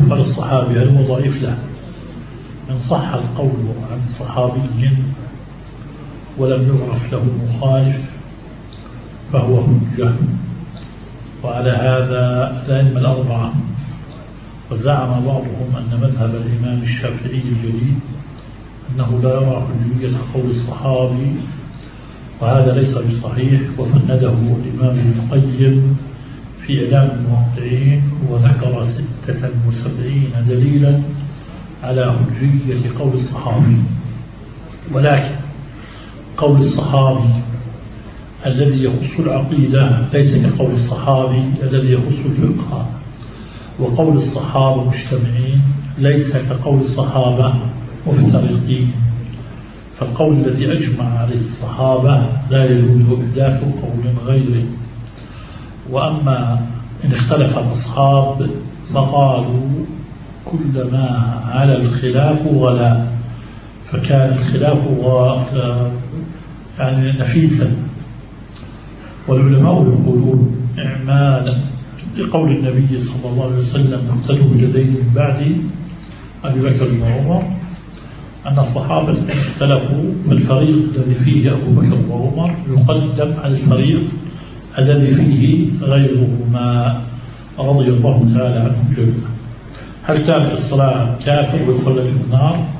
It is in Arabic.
الموقوف على الصحابي هل هو ضعيف؟ له إن صح القول عن صحابي ولم يعرف له مخالف فهو حجة. وعلى هذا الأئمة الأربعة. وزعم بعضهم أن مذهب الإمام الشافعي الجليل أنه لا يرى حجية قول الصحابي، وهذا ليس بصحيح، وفنده الإمام ابن القيم في إعلام الموقعين وذكر 76 دليلا على حجية قول الصحابي. ولكن قول الصحابي الذي يخص العقيدة ليس كقول الصحابي الذي يخص الفقه، وقول الصحابة مجتمعين ليس كقول الصحابة مفترقين. فالقول الذي أجمع عليه الصحابة لا يجوز إحداث قول غيره. وأما إن اختلف الأصحاب فقالوا كلما على الخلاف غلا، فكان الخلاف يعني نفيسا. والعلماء يقولون إعمالا لقول النبي صلى الله عليه وسلم اقتدوا بالذين من بعد أبي بكر وعمر أن الصحابة اختلفوا، فالفريق الذي فيه أبو بكر وعمر يقدم على الفريق الذي فيه غيرهما رضي الله تعالى عنهم جميعا. هل كان في الصلاة كافر ويخلد في النار؟